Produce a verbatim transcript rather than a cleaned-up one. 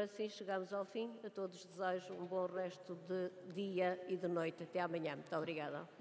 assim chegamos ao fim. A todos desejo um bom resto de dia e de noite. Até amanhã. Muito obrigada.